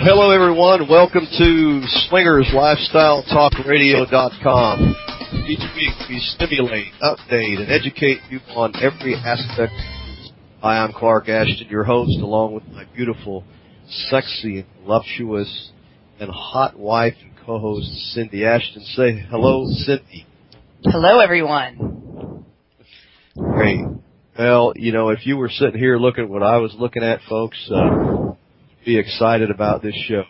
Hello, everyone. Welcome to SwingersLifestyleTalkRadio.com. Each week we stimulate, update, and educate you on every aspect. Hi, I'm Clark Ashton, your host, along with my beautiful, sexy, voluptuous, and hot wife and co-host, Cindy Ashton. Say hello, Cindy. Hello, everyone. Great. Well, you know, if you were sitting here looking at what I was looking at, folks, be excited about this show.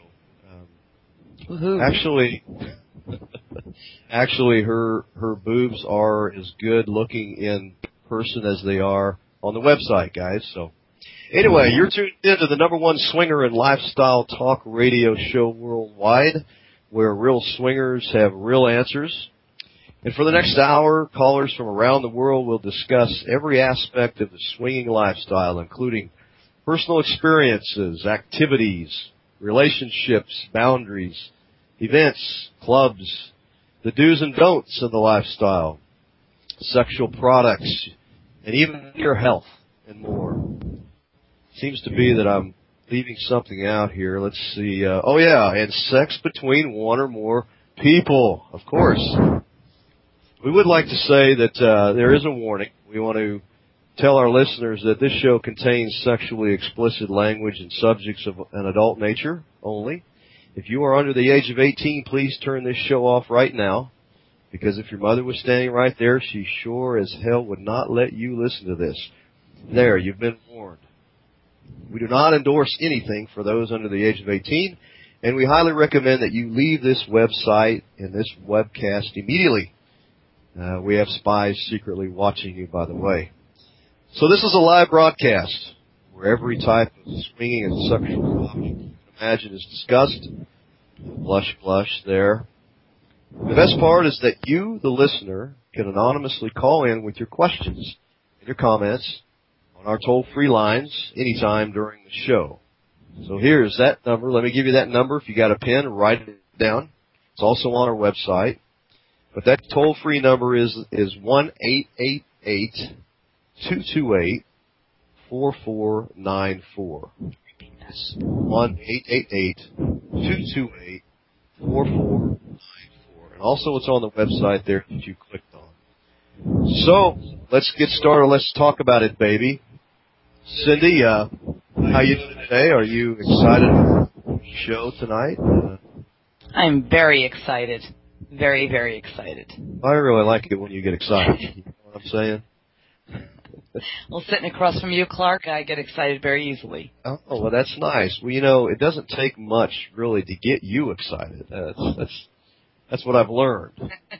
Actually, her boobs are as good looking in person as they are on the website, guys. So, anyway, you're tuned into the number one swinger and lifestyle talk radio show worldwide, where real swingers have real answers. And for the next hour, callers from around the world will discuss every aspect of the swinging lifestyle, including personal experiences, activities, relationships, boundaries, events, clubs, the do's and don'ts of the lifestyle, sexual products, and even your health and more. Seems to be that I'm leaving something out here. Let's see. And sex between one or more people, of course. We would like to say that there is a warning. We want to tell our listeners that this show contains sexually explicit language and subjects of an adult nature only. If you are under the age of 18, please turn this show off right now, because if your mother was standing right there, she sure as hell would not let you listen to this. There, you've been warned. We do not endorse anything for those under the age of 18, and we highly recommend that you leave this website and this webcast immediately. We have spies secretly watching you, by the way. So this is a live broadcast where every type of swinging and sexual object you can imagine is discussed. Blush, blush there. The best part is that you, the listener, can anonymously call in with your questions and your comments on our toll-free lines anytime during the show. So here's that number. Let me give you that number. If you got a pen, write it down. It's also on our website. But that toll-free number is 1-888-228-4494. That's 1-888-228-4494. And also it's on the website there that you clicked on. So, let's get started. Let's talk about it, baby. Cindy, how you doing today? Are you excited about the show tonight? I'm very excited. Very, very excited. I really like it when you get excited. You know what I'm saying? Well, sitting across from you, Clark, I get excited very easily. Oh, well, that's nice. Well, you know, it doesn't take much, really, to get you excited. That's what I've learned.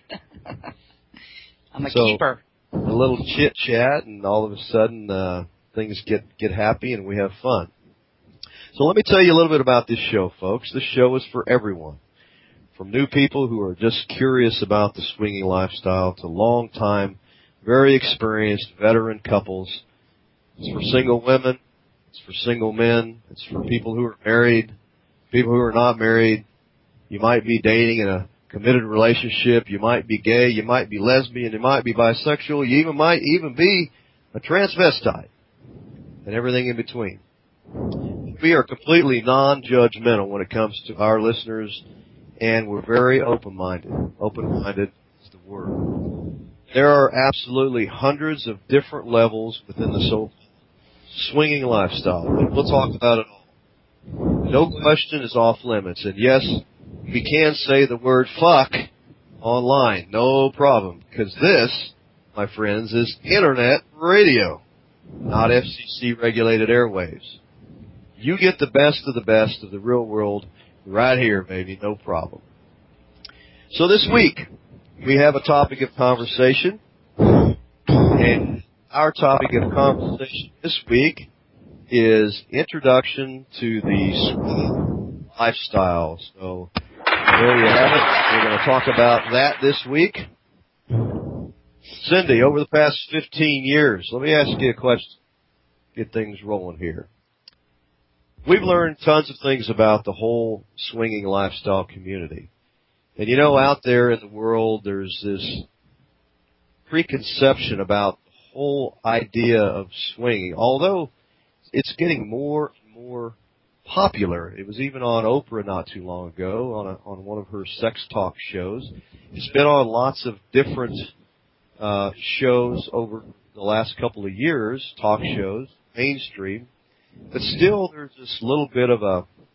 I'm a keeper. A little chit-chat, and all of a sudden things get happy, and we have fun. So let me tell you a little bit about this show, folks. This show is for everyone, from new people who are just curious about the swinging lifestyle to long-time, very experienced veteran couples. It's for single women. It's for single men. It's for people who are married, people who are not married. You might be dating in a committed relationship. You might be gay. You might be lesbian. You might be bisexual. You might even be a transvestite, and everything in between. We are completely non-judgmental when it comes to our listeners, and we're very open-minded. Open-minded is the word. There are absolutely hundreds of different levels within the swinging lifestyle, and we'll talk about it all. No question is off limits, and yes, we can say the word fuck online, no problem, because this, my friends, is internet radio, not FCC-regulated airwaves. You get the best of the real world right here, baby, no problem. So this week, we have a topic of conversation, and our topic of conversation this week is introduction to the swinging lifestyle. So there you have it. We're going to talk about that this week. Cindy, over the past 15 years, let me ask you a question. Get things rolling here. We've learned tons of things about the whole swinging lifestyle community. And you know, out there in the world, there's this preconception about the whole idea of swinging. Although it's getting more and more popular. It was even on Oprah not too long ago on one of her sex talk shows. It's been on lots of different shows over the last couple of years, talk shows, mainstream. But still, there's this little bit of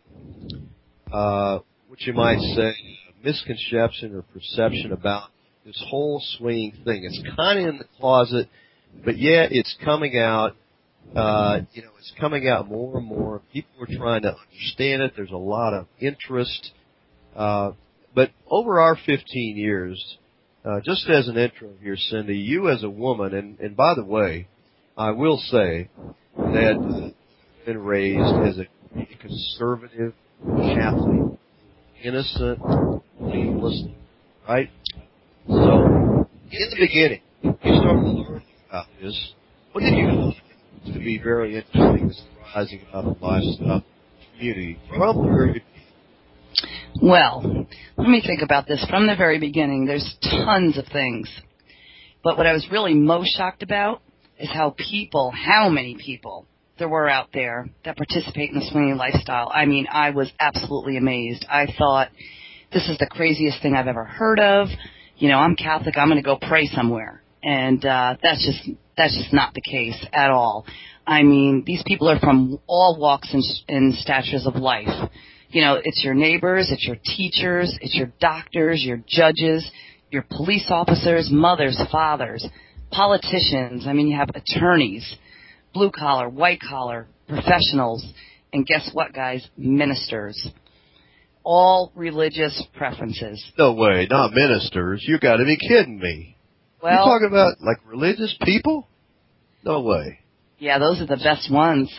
what you might say, misconception or perception about this whole swinging thing. It's kind of in the closet, but yet it's coming out. It's coming out more and more. People are trying to understand it. There's a lot of interest. But over our 15 years, just as an intro here, Cindy, you as a woman, and by the way, I will say that you've been raised as a conservative, Catholic, innocent, blameless, right? So, in the beginning, you started learning about this. What did you find to be very interesting and surprising about the lifestyle community from the very beginning? Well, let me think about this. From the very beginning, there's tons of things. But what I was really most shocked about is how many people there were out there that participate in the swinging lifestyle. I mean, I was absolutely amazed. I thought, this is the craziest thing I've ever heard of. You know, I'm Catholic, I'm going to go pray somewhere. And that's just not the case at all. I mean, these people are from all walks and statures of life. You know, it's your neighbors, it's your teachers, it's your doctors, your judges, your police officers, mothers, fathers, politicians. I mean, you have attorneys, blue collar, white collar, professionals, and guess what, guys? Ministers. All religious preferences. No way, not ministers. You got to be kidding me. Well, you talking about like religious people? No way. Yeah, those are the best ones.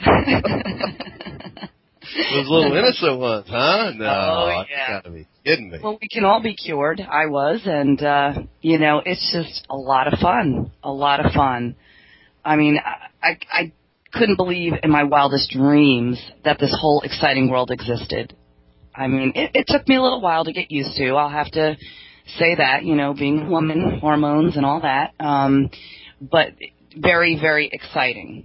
Those little innocent ones, huh? No, yeah. You got to be kidding me. Well, we can all be cured. I was, and it's just a lot of fun. A lot of fun. I mean, I couldn't believe in my wildest dreams that this whole exciting world existed. I mean, it took me a little while to get used to. I'll have to say that, being a woman, hormones and all that. But very, very exciting.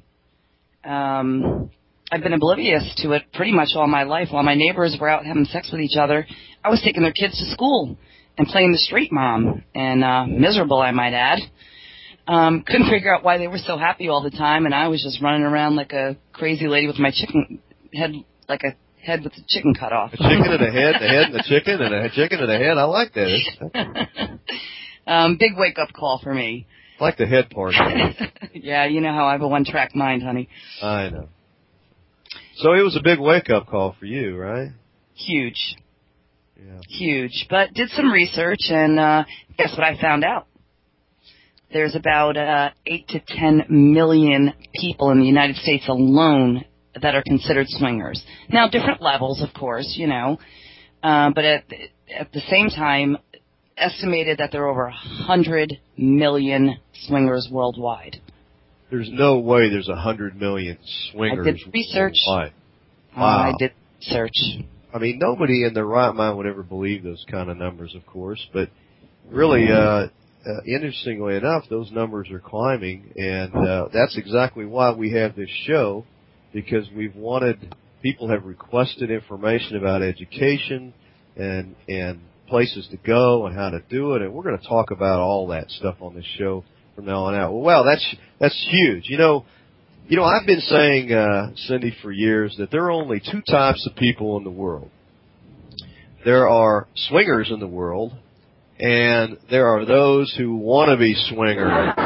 I've been oblivious to it pretty much all my life. While my neighbors were out having sex with each other, I was taking their kids to school and playing the street mom, and miserable, I might add. Couldn't figure out why they were so happy all the time, and I was just running around like a crazy lady with my chicken head, like a head with the chicken cut off. A chicken and a head and the chicken, and a chicken and a head. I like that. Big wake-up call for me. I like the head part. Yeah, you know how I have a one-track mind, honey. I know. So it was a big wake-up call for you, right? Huge. Yeah. Huge. But did some research, and guess what I found out? There's about 8 to 10 million people in the United States alone that are considered swingers. Now, different levels, of course, but at the same time, estimated that there are over 100 million swingers worldwide. There's no way there's 100 million swingers. I did research. Worldwide. Wow. I did research. I mean, nobody in their right mind would ever believe those kind of numbers, of course, but really, interestingly enough, those numbers are climbing, and that's exactly why we have this show, because people have requested information about education and places to go and how to do it, and we're going to talk about all that stuff on this show from now on out. Well, that's huge. I've been saying, Cindy, for years that there are only two types of people in the world. There are swingers in the world, and there are those who want to be swingers.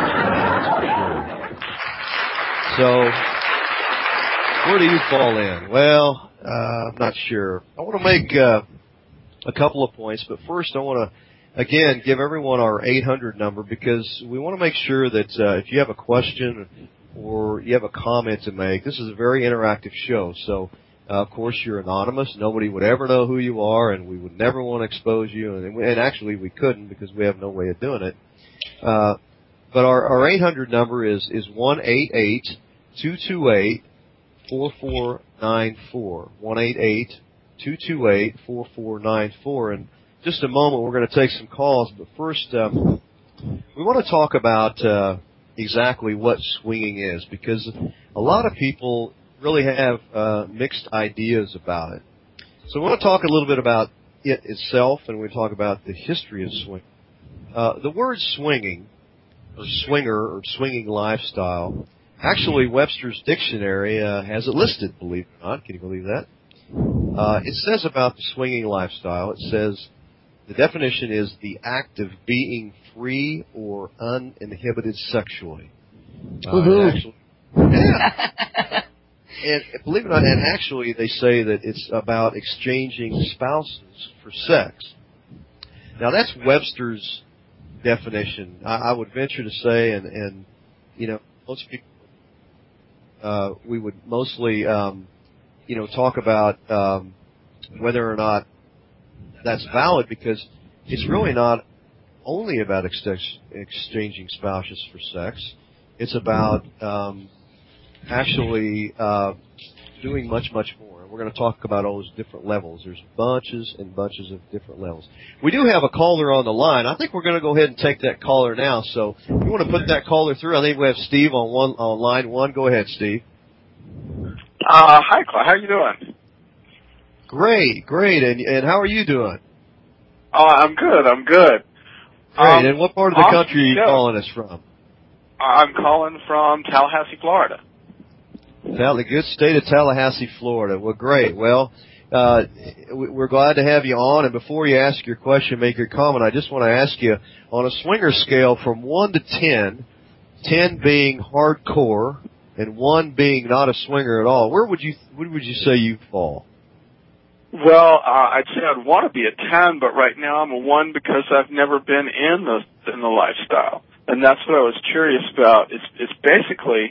So, where do you fall in? Well, I'm not sure. I want to make a couple of points, but first I want to, again, give everyone our 800 number, because we want to make sure that if you have a question or you have a comment to make, this is a very interactive show, so of course you're anonymous. Nobody would ever know who you are, and we would never want to expose you, and actually we couldn't because we have no way of doing it. But our 800 number is 1-888-228-4494, 1-888-228-4494. And just a moment, we're going to take some calls, but first we want to talk about exactly what swinging is, because a lot of people really have mixed ideas about it. So I want to talk a little bit about it itself, and we talk about the history of swing. The word swinging, or swinger, or swinging lifestyle, actually Webster's Dictionary has it listed, believe it or not. Can you believe that? It says about the swinging lifestyle, it says, the definition is the act of being free or uninhibited sexually. Woohoo. And believe it or not, and actually they say that it's about exchanging spouses for sex. Now that's Webster's definition. I would venture to say, and most people, we would mostly, talk about whether or not that's valid, because it's really not only about exchanging spouses for sex. It's about actually doing much, much more. And we're going to talk about all those different levels. There's bunches and bunches of different levels. We do have a caller on the line. I think we're going to go ahead and take that caller now. So if you want to put that caller through, I think we have Steve on line one. Go ahead, Steve. Hi, Claude. How are you doing? Great. And how are you doing? Oh, I'm good. Great. And what part of the country are you calling us from? I'm calling from Tallahassee, Florida. The good state of Tallahassee, Florida. Well, great. Well, we're glad to have you on. And before you ask your question, make your comment, I just want to ask you, on a swinger scale from 1 to 10, 10 being hardcore and 1 being not a swinger at all, where would you say you fall? Well, I'd say I'd want to be a 10, but right now I'm a 1 because I've never been in the lifestyle, and that's what I was curious about. It's basically,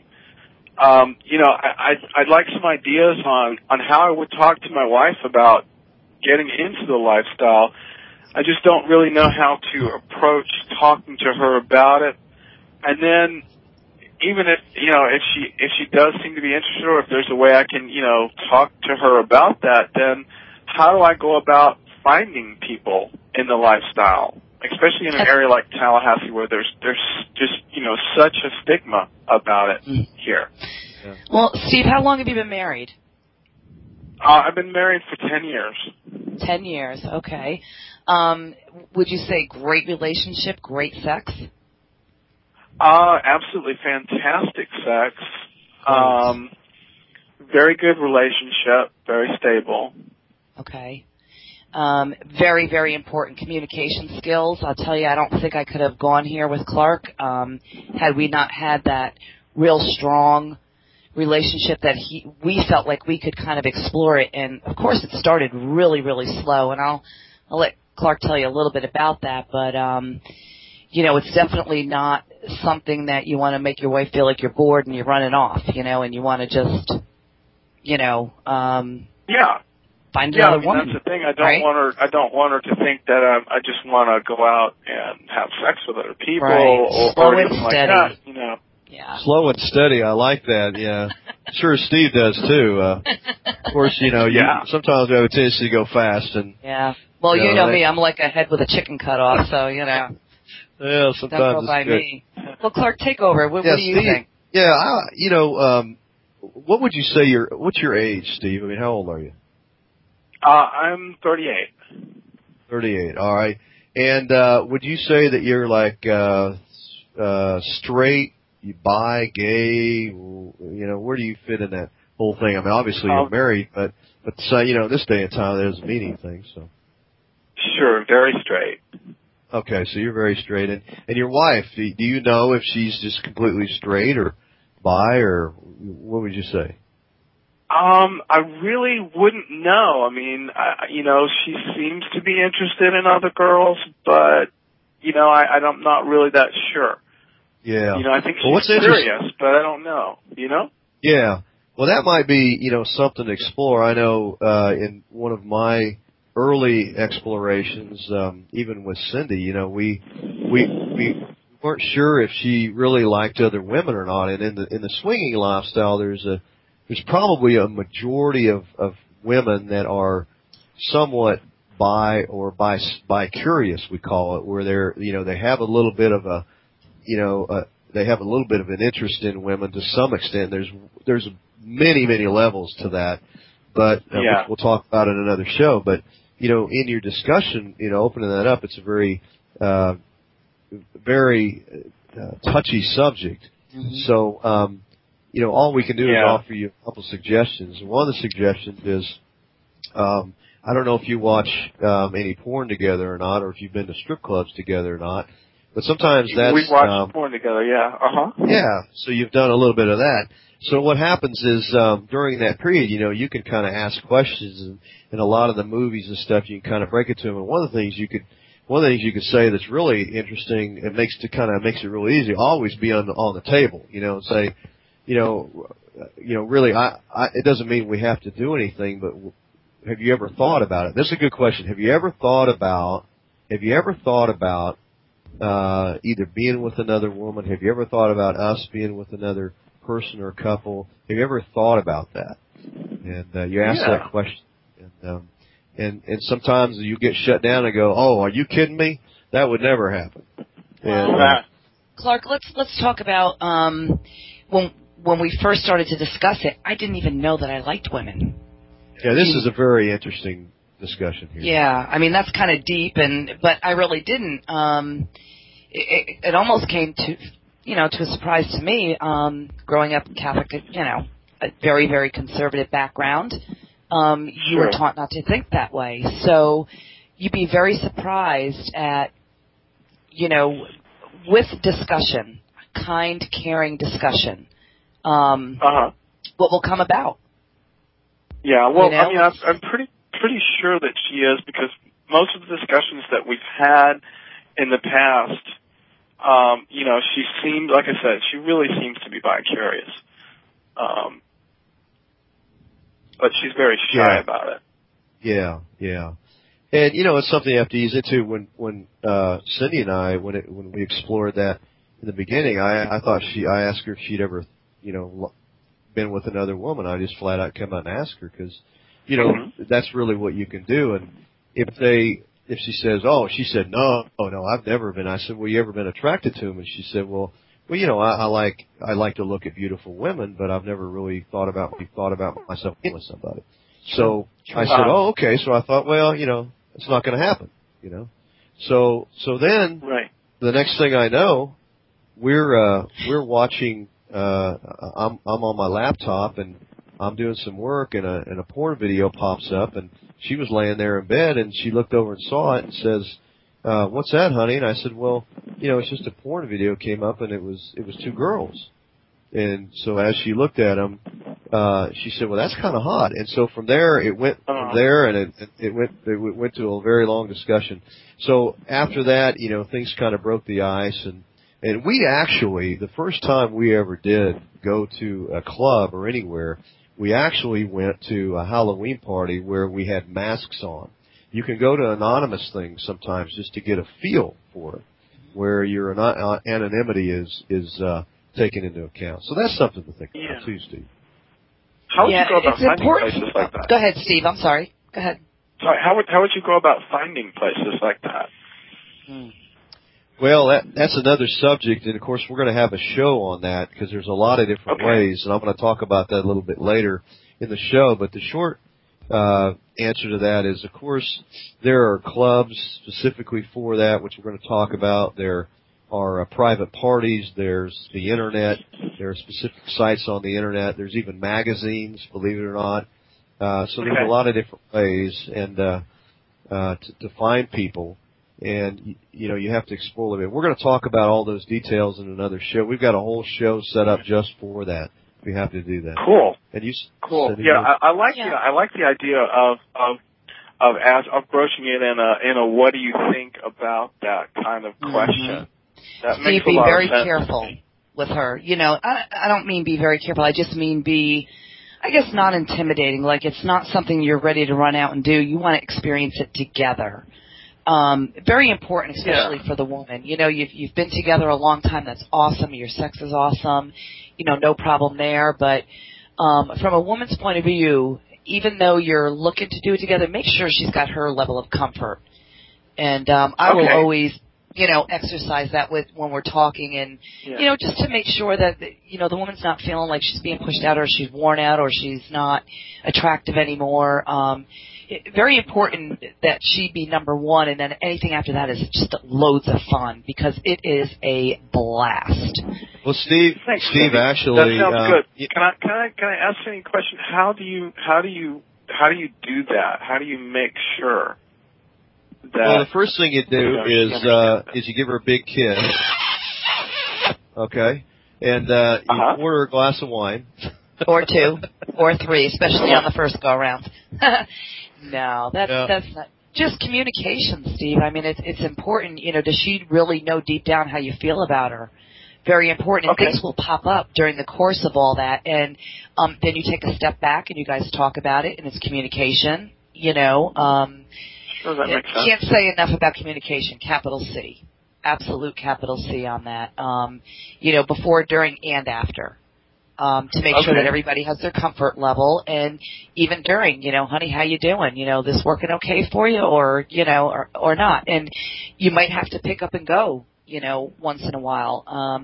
I'd like some ideas on how I would talk to my wife about getting into the lifestyle. I just don't really know how to approach talking to her about it, and then even if she does seem to be interested, or if there's a way I can talk to her about that, then how do I go about finding people in the lifestyle, especially in an area like Tallahassee where there's just such a stigma about it here? Yeah. Well, Steve, how long have you been married? I've been married for 10 years. 10 years, okay. Would you say great relationship, great sex? Absolutely fantastic sex. Very good relationship, very stable. Okay. Very, very important communication skills. I'll tell you, I don't think I could have gone here with Clark had we not had that real strong relationship that we felt like we could kind of explore it. And, of course, it started really, really slow. And I'll let Clark tell you a little bit about that. But, it's definitely not something that you want to make your wife feel like you're bored and you're running off, and you want to just, yeah. Find another woman. That's the thing. I don't want her to think that I just want to go out and have sex with other people or anything like that. Yeah. Slow and steady. I like that. Yeah. Sure, Steve does too. Of course, sometimes we have a tendency to go fast and. Yeah. Well, you know me. I'm like a head with a chicken cut off. So Yeah, sometimes don't go by good. me. Well, Clark, take over. What do you think? Yeah. What would you say what's your age, Steve? I mean, how old are you? I'm 38. 38, all right. And would you say that you're like straight, you bi, gay, where do you fit in that whole thing? I mean, obviously you're married, but this day and time that doesn't mean anything, so. Sure, very straight. Okay, so you're very straight. And your wife, do you know if she's just completely straight or bi, or what would you say? I really wouldn't know. I mean, she seems to be interested in other girls, but, I'm not really that sure. Yeah. I think she's serious, but I don't know, Yeah. Well, that might be, something to explore. I know, in one of my early explorations, even with Cindy, we weren't sure if she really liked other women or not. And in the swinging lifestyle, there's probably a majority of women that are somewhat bi-curious, we call it, where they have a little bit of they have a little bit of an interest in women to some extent. There's many levels to that, but which we'll talk about in another show. But in your discussion, opening that up, it's a very touchy subject. Mm-hmm. So, all we can do is offer you a couple suggestions. One of the suggestions is, I don't know if you watch any porn together or not, or if you've been to strip clubs together or not, but sometimes that's... We watch porn together, yeah. Uh-huh. Yeah, so you've done a little bit of that. So what happens is, during that period, you can kind of ask questions, and a lot of the movies and stuff, you can kind of break it to them. And one of the things you could say that's really interesting, it makes it real easy, always be on the table, and say, really, it doesn't mean we have to do anything, but have you ever thought about it? This is a good question. Have you ever thought about either being with another woman? Have you ever thought about us being with another person or couple? Have you ever thought about that? And you ask that question, and sometimes you get shut down and go, "Oh, are you kidding me? That would never happen." And, Clark, let's talk about when we first started to discuss it. I didn't even know that I liked women. Yeah, this is a very interesting discussion here. Yeah, I mean that's kind of deep, but I really didn't. It almost came to a surprise to me. Growing up Catholic, a very very conservative background. You were taught not to think that way, so you'd be very surprised at with discussion, kind, caring discussion. What will come about? Yeah, well, I mean, I'm pretty sure that she is, because most of the discussions that we've had in the past, she seemed, like I said, she really seems to be vicarious. But she's very shy about it. Yeah. And, it's something you have to ease into. When Cindy and I, when we explored that in the beginning, I asked her if she'd ever, been with another woman. I just flat out come out and ask her, because, that's really what you can do. And if she says, she said, no, I've never been. I said, well, you ever been attracted to him? And she said, well, I like to look at beautiful women, but I've never really thought about myself being with somebody. So I said, oh, okay. So I thought, well, it's not going to happen, So then the next thing I know, we're watching, I'm on my laptop and I'm doing some work, and a porn video pops up, and she was laying there in bed, and she looked over and saw it and says, what's that, honey? And I said, well, it's just a porn video came up, and it was two girls. And so as she looked at them, she said, well, that's kind of hot. And so from there, it went from there, and it went to a very long discussion. So after that, things kind of broke the ice, and we actually, the first time we ever did go to a club or anywhere, we actually went to a Halloween party where we had masks on. You can go to anonymous things sometimes just to get a feel for it, where your anonymity is taken into account. So that's something to think about too, Steve. How would you go about finding places like that? Go ahead, Steve. I'm sorry. Go ahead. Sorry, how would you go about finding places like that? Well, that's another subject, and of course we're going to have a show on that, because there's a lot of different ways, and I'm going to talk about that a little bit later in the show. But the short answer to that is, of course, there are clubs specifically for that, which we're going to talk about. There are private parties. There's the Internet. There are specific sites on the Internet. There's even magazines, believe it or not. So there's a lot of different ways and to find people. And, you have to explore a bit. We're going to talk about all those details in another show. We've got a whole show set up just for that. We have to do that. Cool. And cool. Yeah, I like the idea of broaching it in a what do you think about that kind of question. That makes a lot of sense. Be very careful with her. I don't mean be very careful. I just mean be, I guess, not intimidating. Like, it's not something you're ready to run out and do. You want to experience it together. Very important, especially for the woman. You've been together a long time. That's awesome. Your sex is awesome. No problem there. But from a woman's point of view, even though you're looking to do it together, make sure she's got her level of comfort. And I will always exercise that when we're talking, and just to make sure that the woman's not feeling like she's being pushed out, or she's worn out, or she's not attractive anymore. Very important that she be number one, and then anything after that is just loads of fun, because it is a blast. Well, Steve, actually, that sounds good. Can I ask any question? How do you do that? How do you make sure that? Well, the first thing you do is you give her a big kiss, okay, and you order a glass of wine, or two, or three, especially on the first go around. No, that's not. Just communication, Steve. I mean, it's important. Does she really know deep down how you feel about her? Very important. And things will pop up during the course of all that, and then you take a step back and you guys talk about it, and it's communication. Sure, that makes sense. Can't say enough about communication. Capital C, absolute capital C on that. Before, during, and after. To make sure that everybody has their comfort level, and even during, honey, how you doing? This working okay for you, or not? And you might have to pick up and go, once in a while.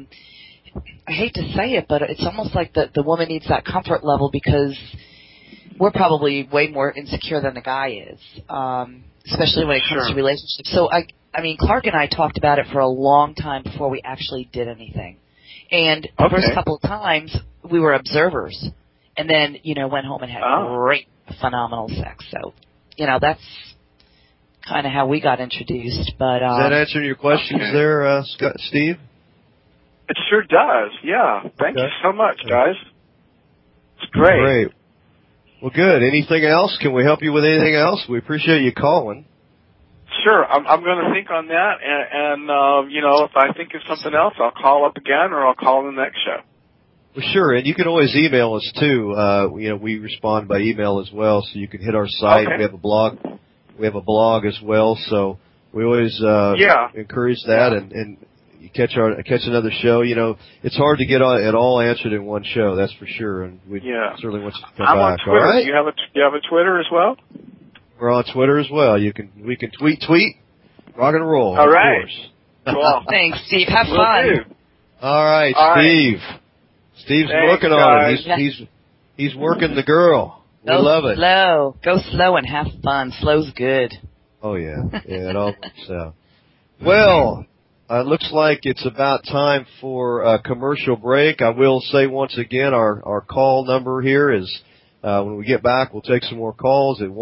I hate to say it, but it's almost like the woman needs that comfort level, because we're probably way more insecure than the guy is, especially when it comes to relationships. So I mean, Clark and I talked about it for a long time before we actually did anything. And the first couple of times, we were observers, and then, went home and had great, phenomenal sex. So, that's kind of how we got introduced. But does that answer your questions there, Steve? It sure does, yeah. Thank you so much, guys. It's great. Great. Well, good. Anything else? Can we help you with anything else? We appreciate you calling. Sure, I'm going to think on that, and if I think of something else, I'll call up again, or I'll call in the next show. Well, sure, and you can always email us too. We respond by email as well, so you can hit our site. Okay. We have a blog. We have a blog as well, so we always encourage that, and you catch another show. It's hard to get it all answered in one show, that's for sure, and we certainly want you to come back. I'm on Twitter. All right? You have a Twitter as well? We're on Twitter as well. We can tweet, rock and roll. All right. Of course. Cool. Thanks, Steve. Have fun. All right, Steve. Steve's working on it. He's working the girl. We love it. Go slow and have fun. Slow's good. Oh yeah, it all works out. Well, it looks like it's about time for a commercial break. I will say once again, our call number here is. When we get back, we'll take some more calls at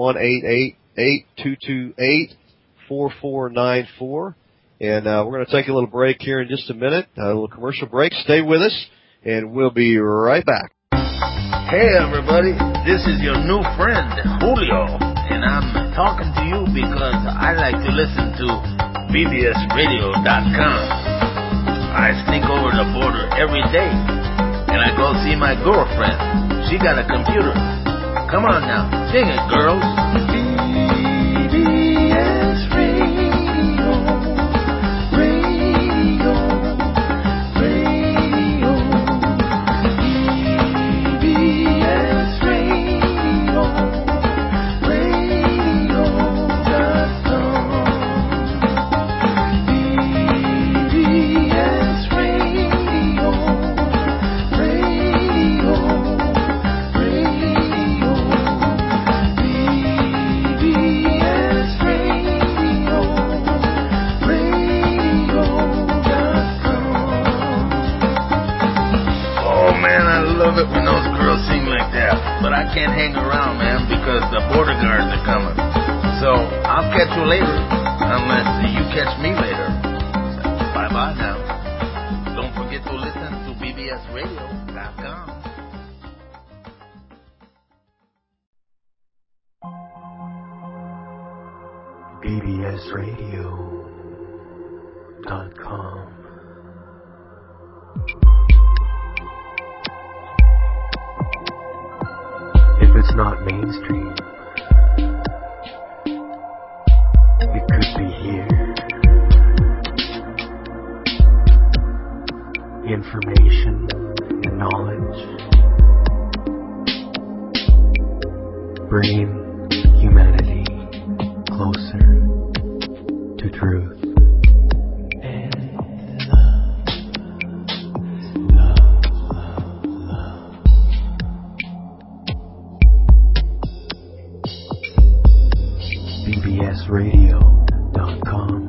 1-888-228-4494. And we're going to take a little break here in just a minute, a little commercial break. Stay with us, and we'll be right back. Hey, everybody. This is your new friend, Julio. And I'm talking to you because I like to listen to bbsradio.com. I sneak over the border every day, and I go see my girlfriend. She got a computer. Come on now, sing it, girls. BBS Radio, Radio, Radio. BBS Radio, Radio.com. BBS Radio, Radio. When those girls sing like that, but I can't hang around, man, because the border guards are coming. So I'll catch you later, unless you catch me later. Bye-bye now. Don't forget to listen to bbsradio.com. bbsradio.com. If it's not mainstream, it could be here. Information and knowledge, bringing humanity closer to truth. swingersradio.com.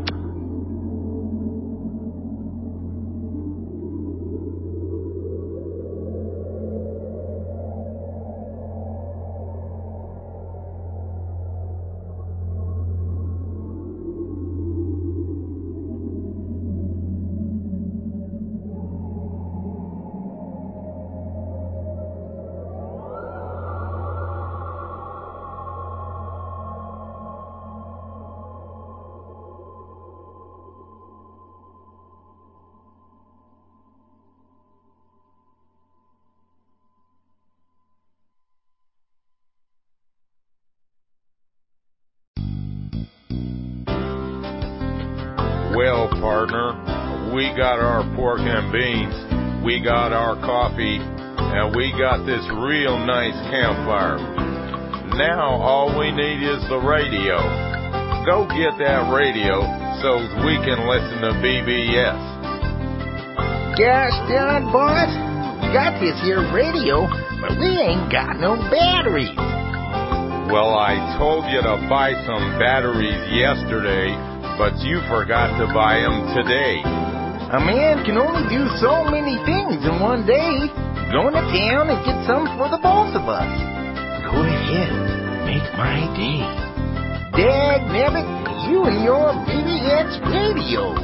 Well, partner, we got our pork and beans, we got our coffee, and we got this real nice campfire. Now all we need is the radio. Go get that radio so we can listen to BBS. Gosh darn, boss. We got this here radio, but we ain't got no batteries. Well, I told you to buy some batteries yesterday, but you forgot to buy them today. A man can only do so many things in one day. Go to town and get some for the both of us. Go ahead, make my day. Dagnabbit, you and your BBS radio.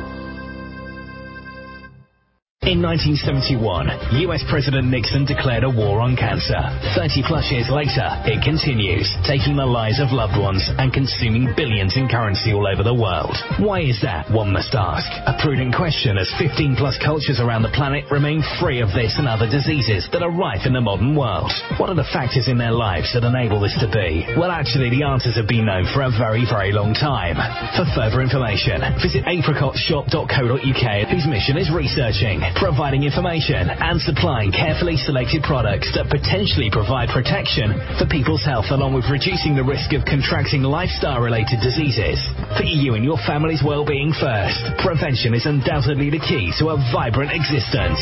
In 1971, US President Nixon declared a war on cancer. 30-plus years later, it continues, taking the lives of loved ones and consuming billions in currency all over the world. Why is that, one must ask? A prudent question, as 15-plus cultures around the planet remain free of this and other diseases that are rife in the modern world. What are the factors in their lives that enable this to be? Well, actually, the answers have been known for a very, very long time. For further information, visit apricotshop.co.uk, whose mission is researching, providing information and supplying carefully selected products that potentially provide protection for people's health, along with reducing the risk of contracting lifestyle-related diseases. Put you and your family's well-being first. Prevention is undoubtedly the key to a vibrant existence.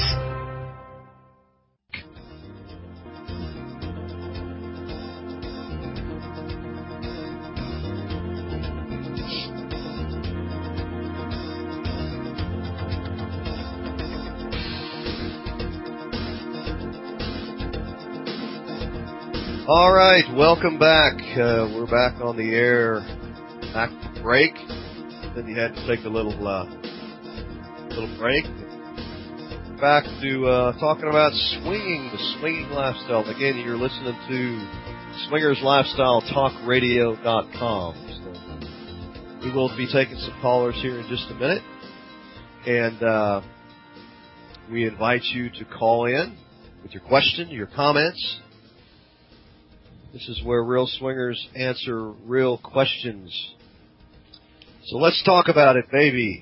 All right, welcome back. We're back on the air. Back to break. Then you had to take a little break. Back to talking about swinging, the swinging lifestyle. Again, you're listening to swingerslifestyletalkradio.com. So we will be taking some callers here in just a minute, and we invite you to call in with your question, your comments. This is where real swingers answer real questions. So let's talk about it, baby.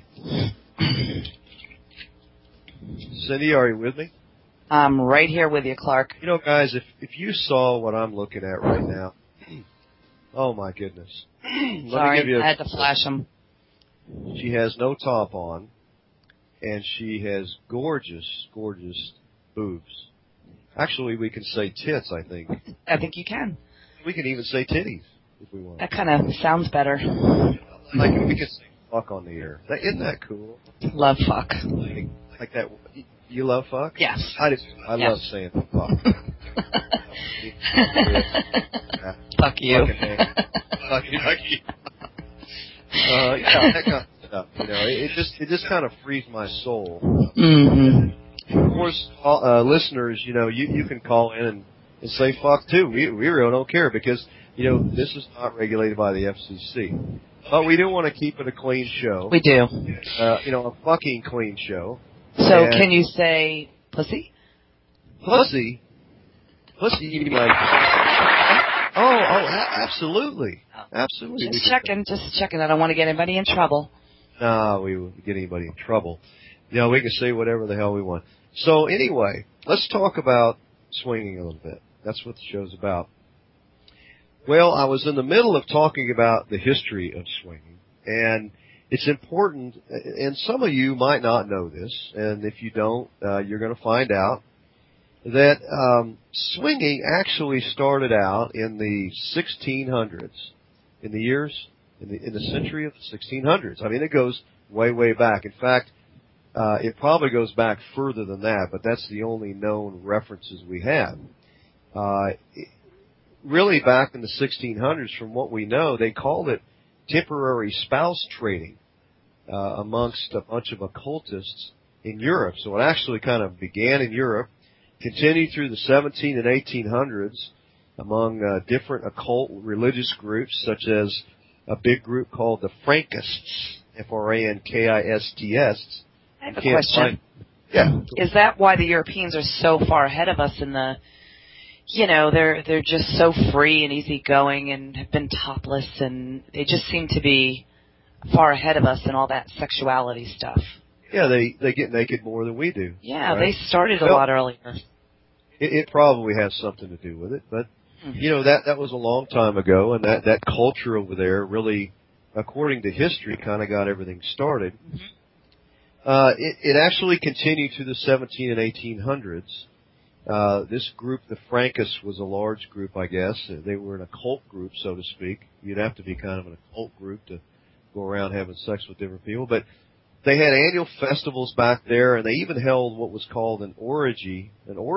Cindy, are you with me? I'm right here with you, Clark. You know, guys, if you saw what I'm looking at right now, oh my goodness. Sorry, I had to flash them. She has no top on, and she has gorgeous, gorgeous boobs. Actually, we can say tits, I think. I think you can. We can even say titties if we want. That kind of sounds better. Like we can say fuck on the air. Isn't that cool? Love fuck. Like that. You love fuck? Yes. I love saying fuck. Fuck you. Fuck you. Yeah, that kind of stuff. You know, it just kind of frees my soul. Mm-hmm. Of course, listeners, you know, you can call in and say fuck too. We really don't care because, you know, this is not regulated by the FCC. But we do want to keep it a clean show. We do. You know, a fucking clean show. So can you say pussy? Pussy? Pussy, like... absolutely. Absolutely. Just checking. I don't want to get anybody in trouble. No, we won't get anybody in trouble. You know, we can say whatever the hell we want. So anyway, let's talk about swinging a little bit. That's what the show's about. Well, I was in the middle of talking about the history of swinging, and it's important, and some of you might not know this, and if you don't, you're going to find out that swinging actually started out in the 1600s, in the years in the century of the 1600s. I mean, it goes way, way back. In fact, it probably goes back further than that, but that's the only known references we have. Really, back in the 1600s, from what we know, they called it temporary spouse trading amongst a bunch of occultists in Europe. So it actually kind of began in Europe, continued through the 17 and 1800s among different occult religious groups, such as a big group called the Frankists, Frankists. I have a question. Yeah. Is that why the Europeans are so far ahead of us in the, they're just so free and easygoing and have been topless, and they just seem to be far ahead of us in all that sexuality stuff? Yeah, they get naked more than we do. Yeah, right? They started a lot earlier. It probably has something to do with it, but that was a long time ago, and that culture over there really, according to history, kind of got everything started. It actually continued through the 17 and 1800s. This group, the Frankists, was a large group, I guess. They were an occult group, so to speak. You'd have to be kind of an occult group to go around having sex with different people. But they had annual festivals back there, and they even held what was called an orgy,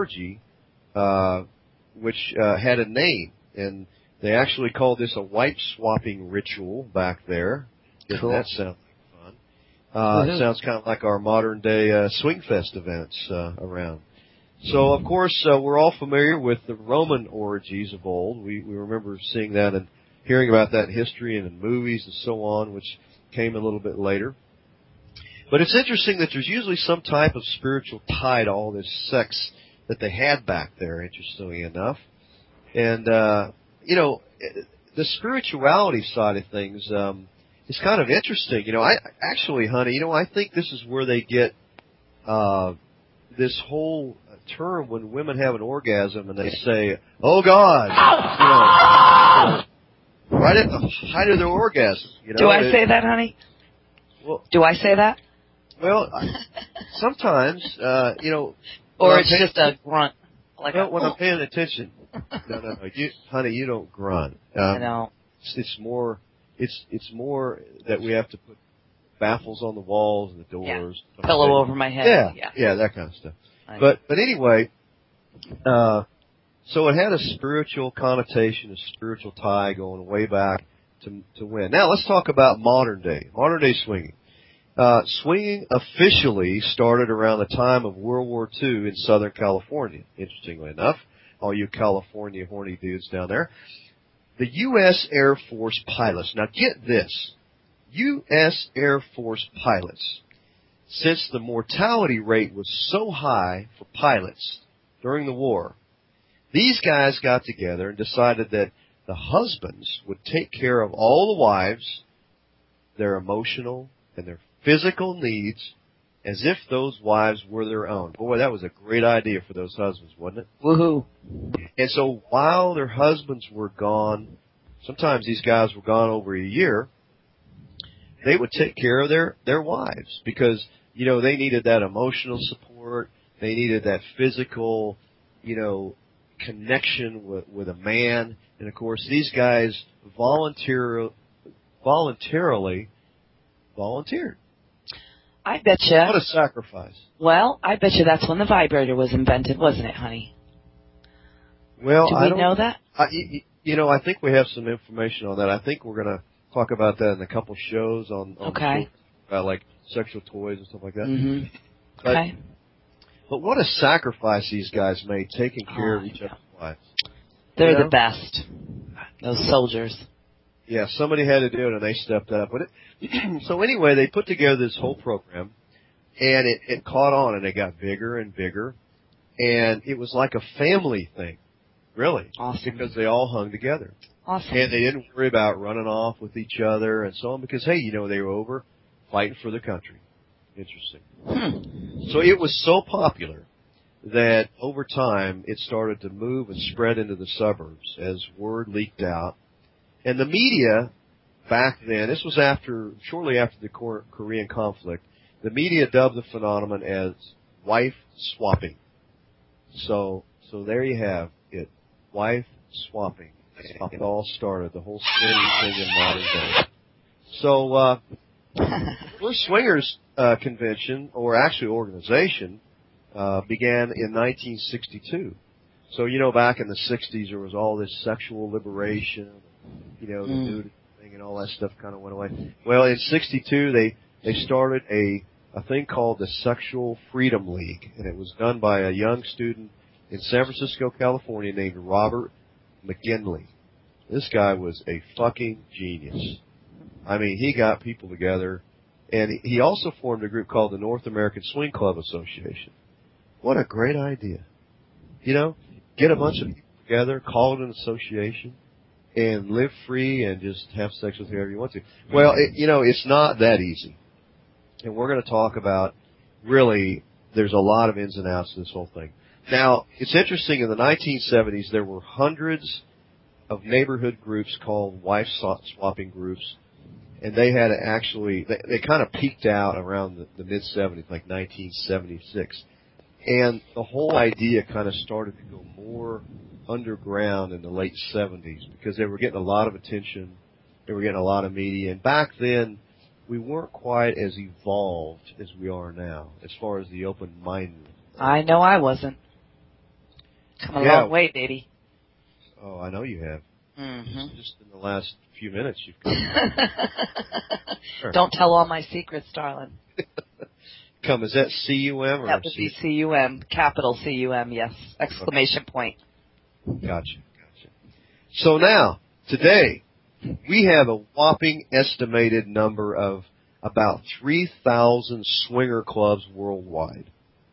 which had a name. And they actually called this a wife-swapping ritual back there. Doesn't that sound like fun? It sounds kind of like our modern-day swing fest events around. So, of course, we're all familiar with the Roman orgies of old. We remember seeing that and hearing about that in history and in movies and so on, which came a little bit later. But it's interesting that there's usually some type of spiritual tie to all this sex that they had back there, interestingly enough. And, the spirituality side of things is kind of interesting. Honey, I think this is where they get this whole term when women have an orgasm and they say, "Oh God," right at the height of their orgasm. Do I say that, honey? Well, do I say that? Well, sometimes, or it's just a grunt. When I'm paying attention. No. Honey, you don't grunt. I know. It's more that we have to put baffles on the walls and the doors. Yeah. Pillow over my head. Yeah, that kind of stuff. But anyway, so it had a spiritual connotation, a spiritual tie going way back to when. Now let's talk about modern day swinging. Swinging officially started around the time of World War II in Southern California, interestingly enough. All you California horny dudes down there. The U.S. Air Force pilots, now get this, U.S. Air Force pilots, since the mortality rate was so high for pilots during the war, these guys got together and decided that the husbands would take care of all the wives, their emotional and their physical needs, as if those wives were their own. Boy, that was a great idea for those husbands, wasn't it? Woohoo. And so while their husbands were gone, sometimes these guys were gone over a year, they would take care of their wives because, they needed that emotional support. They needed that physical, connection with a man. And of course, these guys voluntarily volunteered. I bet you. What a sacrifice. Well, I bet you that's when the vibrator was invented, wasn't it, honey? Well, do we know that? I think we have some information on that. I think we're going to talk about that in a couple shows on okay. About like sexual toys and stuff like that. Mm-hmm. But what a sacrifice these guys made taking care of each other's wives. They're the best. Those soldiers. Yeah, somebody had to do it, and they stepped up. But so anyway, they put together this whole program, and it caught on, and it got bigger and bigger, and it was like a family thing, really. Awesome. Because they all hung together. Awesome. And they didn't worry about running off with each other and so on, because, hey, they were over fighting for the country. Interesting. So it was so popular that over time it started to move and spread into the suburbs as word leaked out. And the media back then, this was shortly after the Korean conflict, the media dubbed the phenomenon as wife swapping. So there you have it, wife swapping. It all started, the whole thing in modern day. So, first swingers convention, or actually organization, began in 1962. So, back in the 60s, there was all this sexual liberation, the nudity thing and all that stuff kind of went away. Well, in 62, they started a thing called the Sexual Freedom League, and it was done by a young student in San Francisco, California, named Robert McGinley. This guy was a fucking genius. I mean, he got people together, and he also formed a group called the North American Swing Club Association. What a great idea. Get a bunch of people together, call it an association, and live free and just have sex with whoever you want to. Well, it's not that easy. And we're going to talk about, really, there's a lot of ins and outs to this whole thing. Now, it's interesting, in the 1970s, there were hundreds of neighborhood groups called wife-swapping groups, and they had to actually, they kind of peaked out around the mid-70s, like 1976. And the whole idea kind of started to go more underground in the late 70s because they were getting a lot of attention, they were getting a lot of media, and back then, we weren't quite as evolved as we are now as far as the open-minded. I know I wasn't. Come a long way, baby. Oh, I know you have. Mm-hmm. Just in the last few minutes, you've come. Sure. Don't tell all my secrets, darling. Come, is that C-U-M? Or that would be C-U-M, capital C-U-M, yes, exclamation point. Gotcha. So now, today, we have a whopping estimated number of about 3,000 swinger clubs worldwide.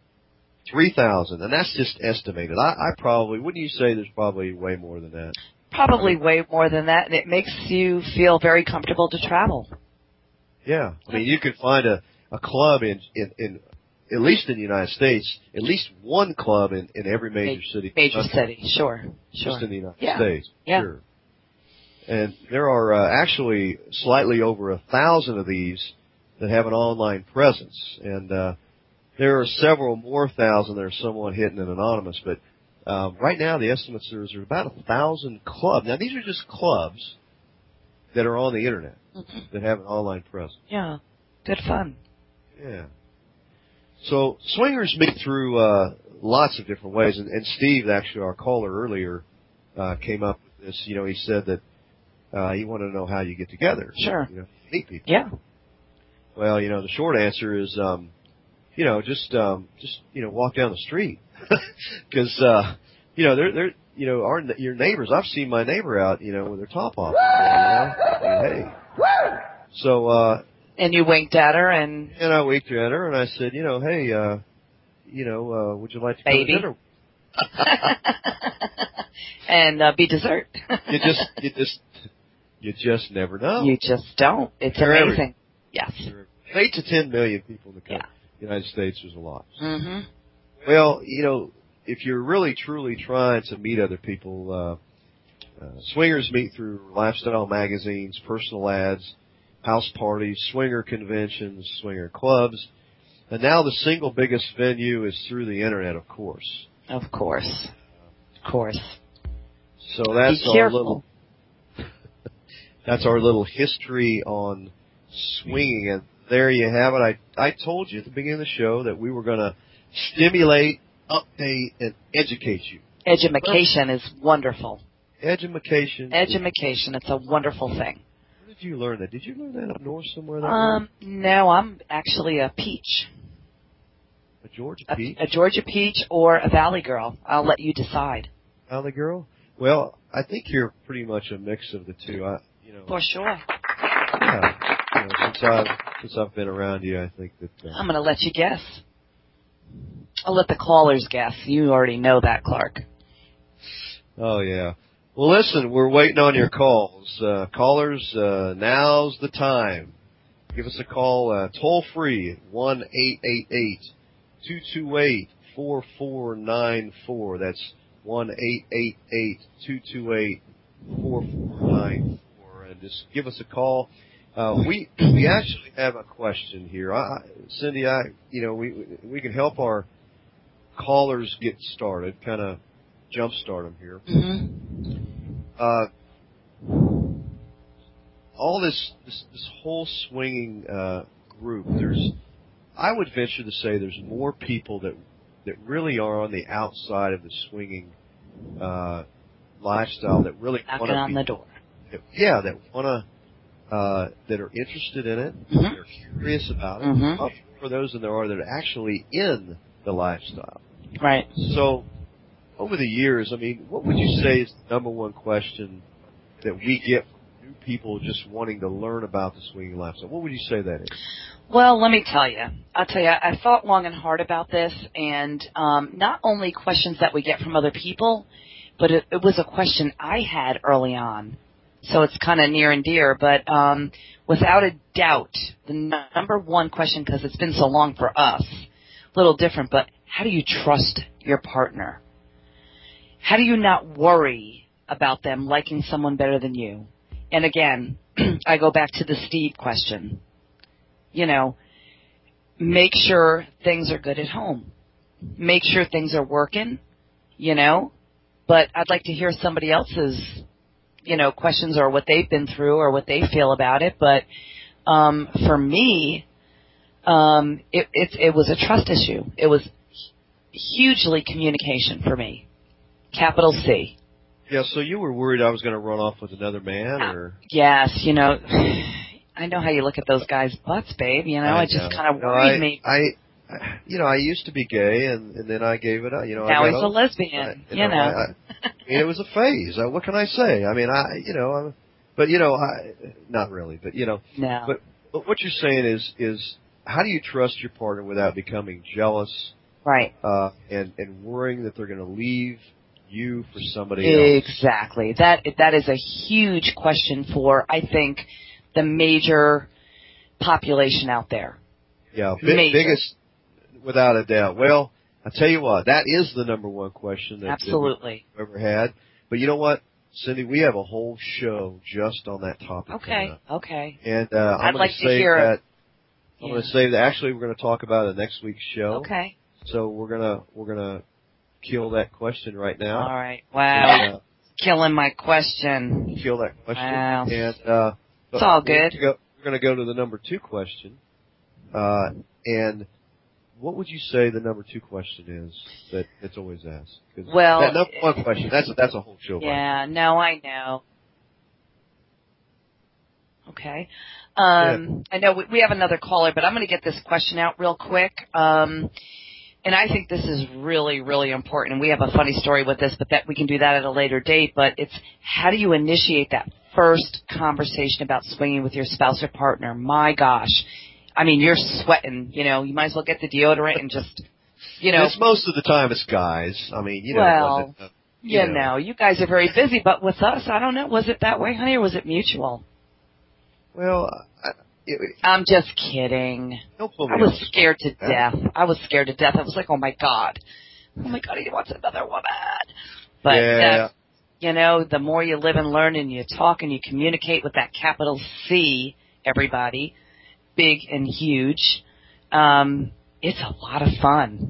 3,000, and that's just estimated. I probably, wouldn't you say there's probably way more than that? Probably way more than that, and it makes you feel very comfortable to travel. Yeah. I mean, you could find a club in at least in the United States, at least one club in every major city. Major city, sure. Just in the United States. Yeah. Sure. And there are actually slightly over 1,000 of these that have an online presence. And there are several more thousand that are somewhat hidden and anonymous. But right now the estimates are there's about 1,000 clubs. Now, these are just clubs that are on the Internet that have an online presence. Yeah. Good fun. Yeah. So swingers meet through lots of different ways. And Steve, actually, our caller earlier, came up with this. He said that he wanted to know how you get together. Sure. Meet people. Yeah. Well, the short answer is, just walk down the street. Because, they're your neighbors. I've seen my neighbor out, with their top off. Hey. So, and you winked at her and I winked at her and I said, hey, would you like to come to dinner? And be dessert. You just never know. You just don't. It's amazing. Yes. 8 to 10 million people in the United States is a lot. Mm-hmm. Well, if you're really truly trying to meet other people, swingers meet through lifestyle magazines, personal ads, house parties, swinger conventions, swinger clubs, and now the single biggest venue is through the Internet, of course. Of course. Of course. So that's our little history on swinging, and there you have it. I told you at the beginning of the show that we were going to stimulate, update, and educate you. Edumacation is wonderful. Edumacation. It's a wonderful thing. Where did you learn that? Did you learn that up north somewhere? No, I'm actually a peach. A Georgia peach? A Georgia peach or a Valley girl. I'll let you decide. Valley girl? Well, I think you're pretty much a mix of the two. For sure. Yeah. Since I've been around you, I think that... I'm going to let you guess. I'll let the callers guess. You already know that, Clark. Oh, yeah. Well, listen, we're waiting on your calls. Callers, now's the time. Give us a call toll free at 1-888-228-4494. That's 1-888-228-4494. And just give us a call. We actually have a question here. Cindy, we can help our callers get started, kind of jumpstart them here. Mm-hmm. all this whole swinging group, I would venture to say there's more people that really are on the outside of the swinging lifestyle that really knocking on the door. That want to that are interested in it, Mm-hmm. they're curious about it. Mm-hmm. Much more those than there are that are actually in the lifestyle. Right. So, over the years, I mean, what would you say is the number one question that we get from new people just wanting to learn about the swinging lifestyle? What would you say that is? Well, let me tell you. I'll tell you, I thought long and hard about this, and not only questions that we get from other people, but it was a question I had early on. So it's kind of near and dear, but without a doubt, the number one question, because it's been so long for us, a little different, but how do you trust your partner? How do you not worry about them liking someone better than you? And again, I go back to the Steve question. You know, make sure things are good at home. Make sure things are working, you know. But I'd like to hear somebody else's, you know, questions or what they've been through or what they feel about it. But for me, it was a trust issue. It was hugely communication for me. Capital C. Yeah, so you were worried I was going to run off with another man, or? Yes, you know, I know how you look at those guys' butts, babe. You know, it just kind of worried me. I used to be gay, and then I gave it up. You know, now he's a lesbian. You know. It was a phase. What can I say? I mean, not really, but you know. No. But what you're saying is how do you trust your partner without becoming jealous? Right. And worrying that they're going to leave you for somebody else. Exactly. That is a huge question for, I think, the major population out there. Yeah, biggest, without a doubt. Well, I tell you what, that is the number one question that absolutely we've ever had. But you know what, Cindy, we have a whole show just on that topic. Okay. And I'd like to hear that. I'm going to say that actually we're going to talk about it next week's show. Okay. So we're gonna kill that question right now. All right. Wow. And, killing my question. Kill that question. Wow. And it's all good. We're going to go to the number 2 question. And what would you say the number 2 question is that's always asked? Well, that number 1 question, that's a whole show. Yeah, no, I know. Okay. I know we have another caller, but I'm going to get this question out real quick. And I think this is really, really important. And we have a funny story with this, but that we can do that at a later date. But it's how do you initiate that first conversation about swinging with your spouse or partner? My gosh. I mean, you're sweating. You know, you might as well get the deodorant and just, you know. It's most of the time it's guys. I mean, you know. Well, you know, you guys are very busy. But with us, I don't know. Was it that way, honey, or was it mutual? Well, I'm just kidding. I was scared to death. I was like, oh my God, he wants another woman. But you know, the more you live and learn and you talk and you communicate with that capital C, everybody, big and huge, it's a lot of fun.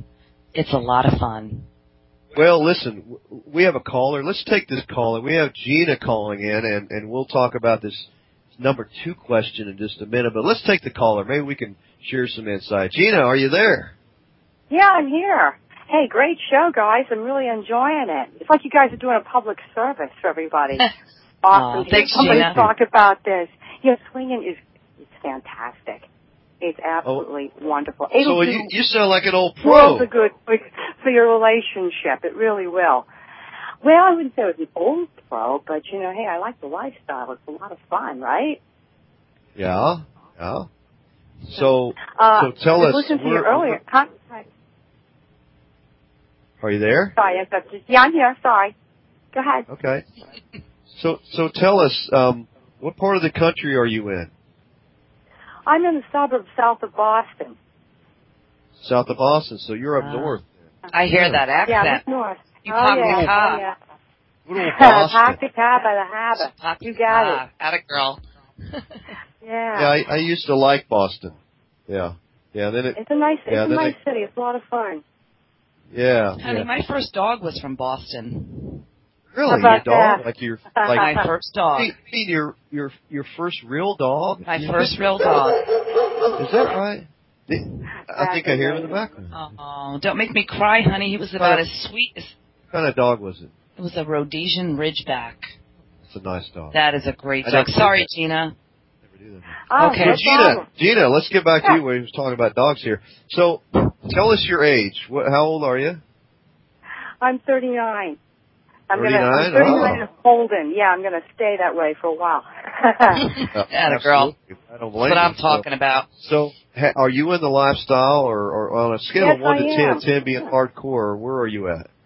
Well, listen, we have a caller. Let's take this caller. We have Gina calling in, and we'll talk about this number 2 question in just a minute, but let's take the caller. Maybe we can share some insight. Gina, are you there? Yeah, I'm here. Hey, great show, guys. I'm really enjoying it. It's like you guys are doing a public service for everybody. Awesome. Thanks, somebody Gina. Talk about this. Yeah, swinging it's fantastic. It's absolutely wonderful. So you sound like an old pro. It's good for your relationship. It really will. Well, I wouldn't say it was an old pro, but, you know, hey, I like the lifestyle. It's a lot of fun, right? Yeah. So tell us. Listen to you earlier. Are you there? Sorry, I interrupted. Yeah, I'm here. Sorry. Go ahead. Okay. So tell us, what part of the country are you in? I'm in the suburbs south of Boston. South of Boston, so you're up north. I hear that accent. Yeah, up north. You pop the car. Yeah. Good old Boston. Park the car by the harbor. You got it. Atta girl. Yeah. I used to like Boston. Yeah. Then it's a nice city. It's a lot of fun. Yeah. Honey, my first dog was from Boston. Really, How about your dog? that? Like your My first dog. You mean your first real dog? My first real dog. Is that right? I think I hear him in the background. Oh, don't make me cry, honey. He was about as sweet as... What kind of dog was it? It was a Rhodesian Ridgeback. It's a nice dog. That is a great dog. Sorry, Gina. Oh, Okay. no Gina, let's get back to you. We were talking about dogs here. So, tell us your age. How old are you? I'm 39. I'm 39? 39 in Holden. Yeah, I'm going to stay that way for a while. Atta girl. I don't blame That's what I'm you. talking about. So, are you in the lifestyle, or on a scale Yes, of 1 to I 10, am. 10 being hardcore, where are you at?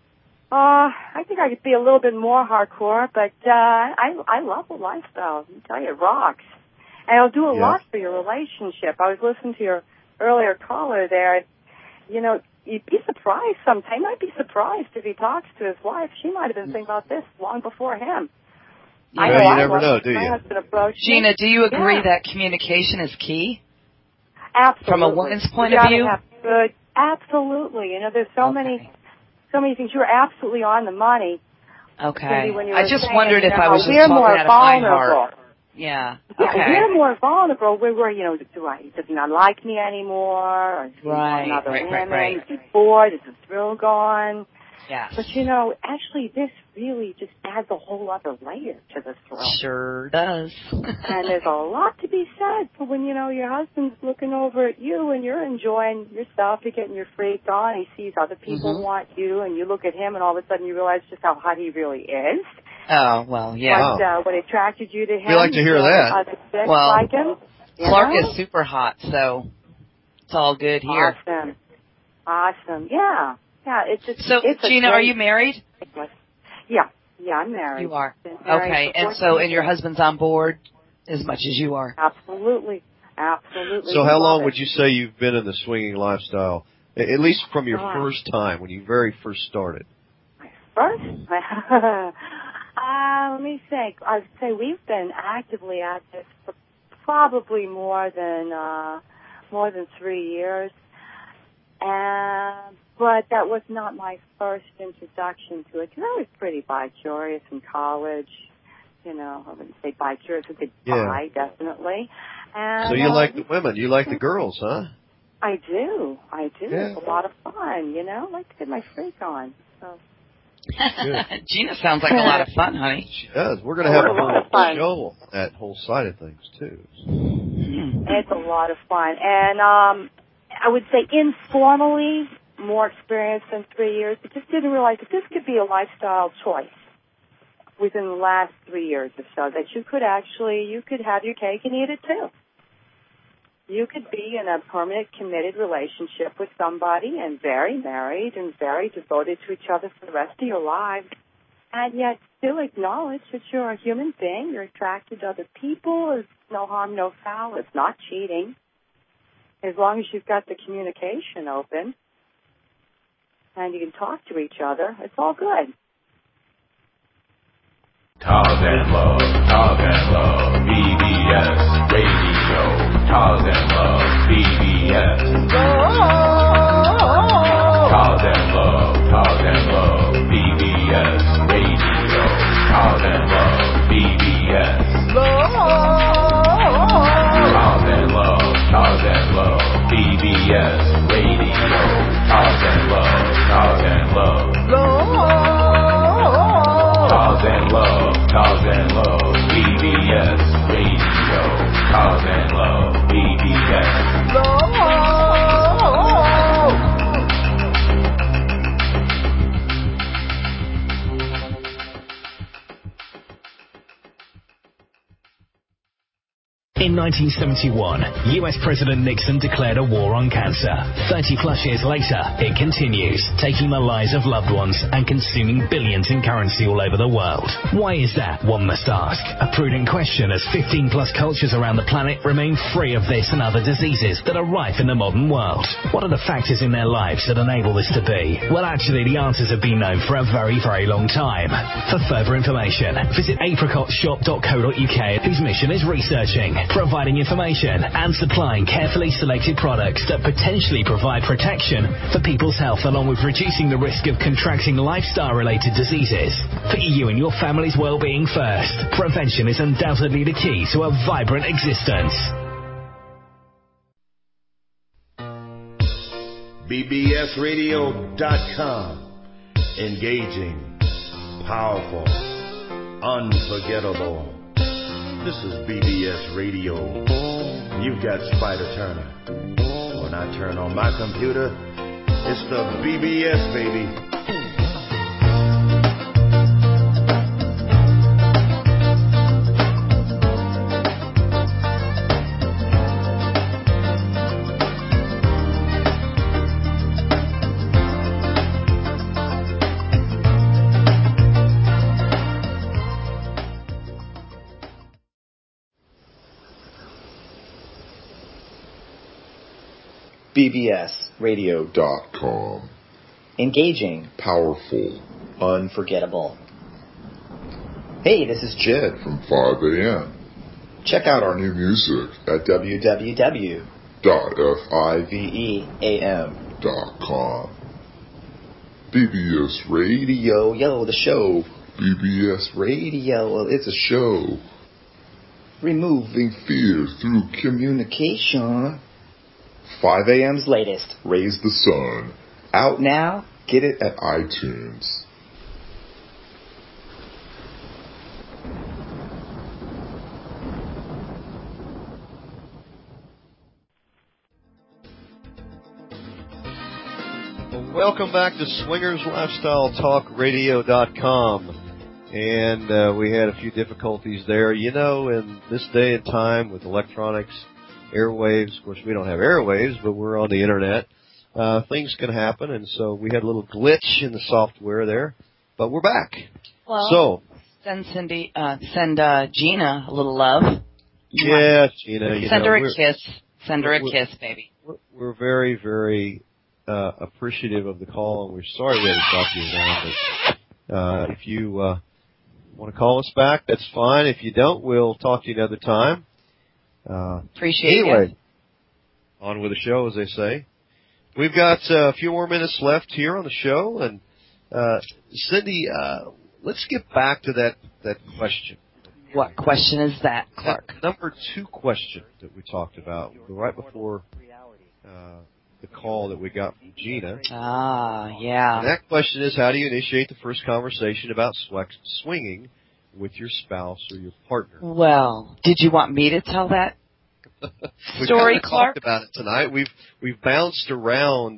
I think I could be a little bit more hardcore, but I love the lifestyle. I tell you, it rocks. And it'll do a lot for your relationship. I was listening to your earlier caller there. You know, you'd be surprised sometimes. He might be surprised if he talks to his wife. She might have been thinking about this long before him. Yeah, you never know, do My you? husband approached Gina, me. do you agree Yeah. that communication is key? Absolutely. From a woman's point You of gotta view? have good. Absolutely. You know, there's so many things. You're absolutely on the money. Okay. When you I were just saying, wondered if I was just we're talking more out of my vulnerable. heart. Yeah. Yeah, Okay. we're more vulnerable. We're, you know, does he not like me anymore? Or does he want another woman? Right. Is he bored? Is the thrill gone? Yeah. But, you know, actually this really just adds a whole other layer to the thrill. Sure does. And there's a lot to be said for when, you know, your husband's looking over at you and you're enjoying yourself, you're getting your freak on, he sees other people want you, and you look at him and all of a sudden you realize just how hot he really is. Oh, well, yeah. What attracted you to him. We like to hear that. Other chicks Well, like him. Clark know? is super hot, so it's all good here. Awesome. Yeah. Yeah, So, Gina, are you married? Yeah, I'm married. You are. Been married Okay, for 14 and your husband's on board as much as you are. Absolutely. So how long would you say you've been in the swinging lifestyle? At least from your first time, when you very first started. My first? Let me think. I'd say we've been actively at this for probably more than 3 years. But that was not my first introduction to it, because I was pretty bi-curious in college. You know, I wouldn't say bi-curious, a bit bi, definitely. And, so you like the women, you like the girls, huh? I do. Yeah. It's a lot of fun, you know. I like to get my freak on. So. Gina sounds like a lot of fun, honey. She does. We're going to have a whole show on that whole side of things, too. It's a lot of fun. And I would say informally, more experience than 3 years, but just didn't realize that this could be a lifestyle choice within the last 3 years or so, that you could have your cake and eat it too. You could be in a permanent, committed relationship with somebody and very married and very devoted to each other for the rest of your lives, and yet still acknowledge that you're a human being, you're attracted to other people, it's no harm, no foul, it's not cheating. As long as you've got the communication open and you can talk to each other, it's all good. Tarzan Love, BBS Radio. Tarzan Love, BBS. Tarzan Love, BBS Radio. Tarzan Love, BBS. Tarzan Love, BBS Radio. Tarzan Love, Tarzan Love. Tarzan Love, BBS Radio. Tarzan Love, BBS. In 1971, US President Nixon declared a war on cancer. 30 plus years later, it continues, taking the lives of loved ones and consuming billions in currency all over the world. Why is that, one must ask? A prudent question, as 15 plus cultures around the planet remain free of this and other diseases that are rife in the modern world. What are the factors in their lives that enable this to be? Well, actually, the answers have been known for a very, very long time. For further information, visit apricotshop.co.uk, whose mission is researching, providing information and supplying carefully selected products that potentially provide protection for people's health, along with reducing the risk of contracting lifestyle-related diseases. Put you and your family's well-being first. Prevention is undoubtedly the key to a vibrant existence. BBSradio.com. Engaging, powerful, unforgettable. This is BBS Radio. You've got Spider Turner. When I turn on my computer, it's the BBS, baby. BBSradio.com. Engaging. Powerful. Unforgettable. Hey, this is Jed from 5 a.m. Check out our new music at www.fiveam.com. BBS Radio. Yo, the show. BBS Radio. Well, it's a show. Removing fear through communication. 5 a.m.'s latest. Raise the Sun. Out now. Get it at iTunes. Welcome back to SwingersLifestyleTalkRadio.com. And we had a few difficulties there. You know, in this day and time with electronics, airwaves, of course we don't have airwaves, but we're on the internet. Things can happen, and so we had a little glitch in the software there, but we're back. Well, so send Gina a little love. Yeah, Gina. Send her a kiss. Send her a kiss, baby. We're very, very appreciative of the call, and we're sorry we had to stop you now. But if you want to call us back, that's fine. If you don't, we'll talk to you another time. Appreciate it. On with the show, as they say. We've got a few more minutes left here on the show, and Cindy, let's get back to that question. What question is that, Clark? That number 2 question that we talked about right before the call that we got from Gina. Ah, yeah. And that question is, how do you initiate the first conversation about swinging with your spouse or your partner? Well, did you want me to tell that story, Clark? Talked about it tonight. We've bounced around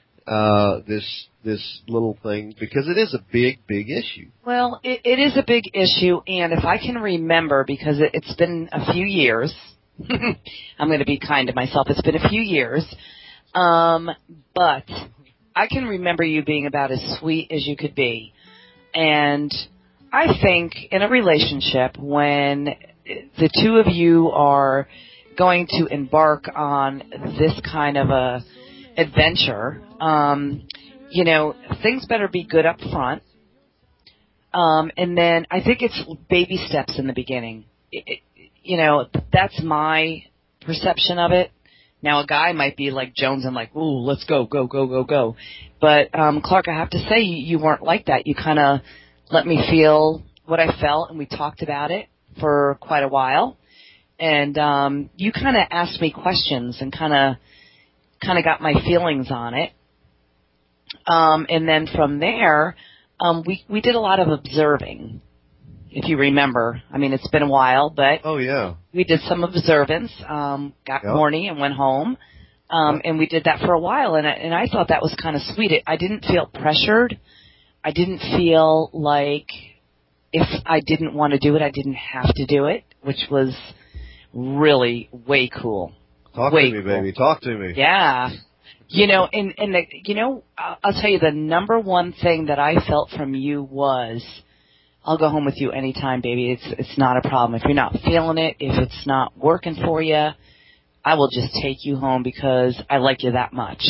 this little thing because it is a big issue. Well, it is a big issue, and if I can remember, because it's been a few years, I'm going to be kind to myself. It's been a few years, but I can remember you being about as sweet as you could be, and I think in a relationship when the two of you are going to embark on this kind of a adventure, you know, things better be good up front. And then I think it's baby steps in the beginning. You know, that's my perception of it. Now, a guy might be like Jones and like, ooh, let's go. But, Clark, I have to say you weren't like that. You kind of let me feel what I felt, and we talked about it for quite a while. And you kind of asked me questions and kind of got my feelings on it. And then from there, we did a lot of observing, if you remember. I mean, it's been a while, but oh yeah, we did some observance. Got horny and went home, and we did that for a while. And I thought that was kind of sweet. I didn't feel pressured. I didn't feel like if I didn't want to do it, I didn't have to do it, which was really way cool. Talk to me, baby. Talk to me. Yeah. You know, I'll tell you, the number one thing that I felt from you was, I'll go home with you anytime, baby. It's not a problem. If you're not feeling it, if it's not working for you, I will just take you home because I like you that much.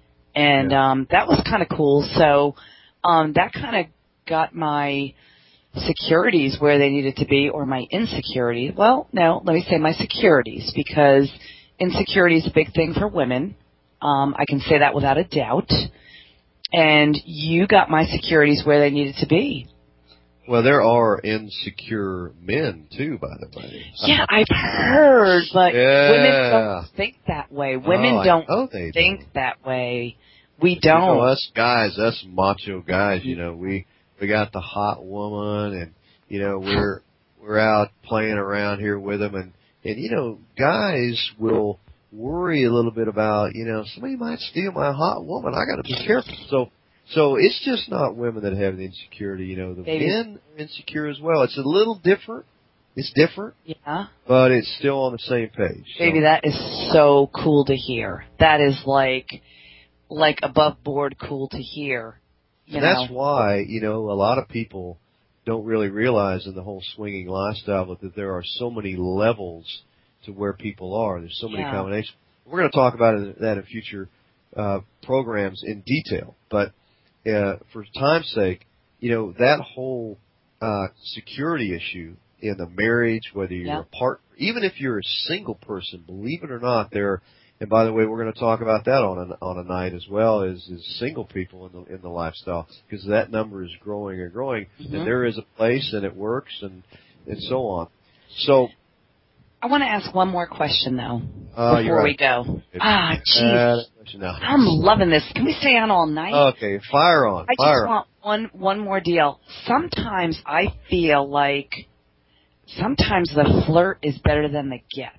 And that was kind of cool. So that kind of got my securities where they needed to be, or my insecurity. Well, no, let me say my securities, because insecurity is a big thing for women. I can say that without a doubt. And you got my securities where they needed to be. Well, there are insecure men, too, by the way. Yeah, I've heard, but women don't think that way. Women don't think that way. We don't. You know, us guys, us macho guys, you know, we got the hot woman, and, you know, we're out playing around here with them, and you know, guys will worry a little bit about, you know, somebody might steal my hot woman. I got to be careful. So it's just not women that have the insecurity, you know. The men are insecure as well. It's a little different. It's different. Yeah. But it's still on the same page. Baby, that is so cool to hear. That is like above board cool to hear. You know? That's why, you know, a lot of people don't really realize in the whole swinging lifestyle that there are so many levels to where people are. There's so many combinations. We're going to talk about that in future programs in detail. But for time's sake, you know, that whole security issue in a marriage, whether you're a partner, even if you're a single person, believe it or not, and by the way, we're going to talk about that on a night as well as single people in the lifestyle, because that number is growing and growing, and there is a place and it works and so on. So I want to ask one more question though before we go. Jeez, I'm loving this. Can we stay on all night? Okay, fire on. I just want one more deal. Sometimes I feel like sometimes the flirt is better than the get.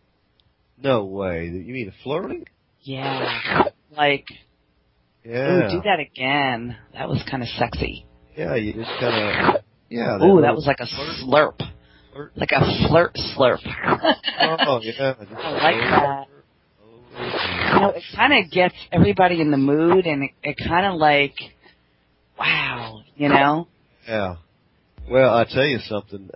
No way. You mean flirting? Yeah. Like, ooh, do that again. That was kind of sexy. Yeah, you just kind of, Ooh, that was like a slurp. Like a flirt slurp. Oh, yeah. I like that. You know, it kind of gets everybody in the mood, and it kind of like, wow, you know? Yeah. Well, I'll tell you something.